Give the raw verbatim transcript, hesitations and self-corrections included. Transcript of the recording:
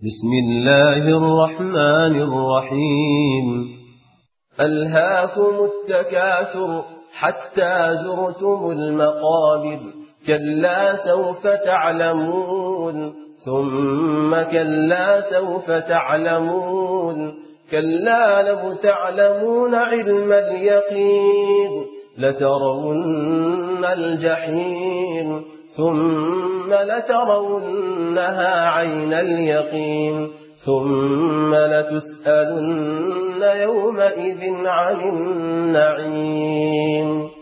بسم الله الرحمن الرحيم. ألهاكم التكاثر حتى زرتم المقابر، كلا سوف تعلمون ثم كلا سوف تعلمون، كلا لو تعلمون علم اليقين لترون الجحيم ثم لترونها عين اليقين ثم لتسألن يومئذ عن النعيم.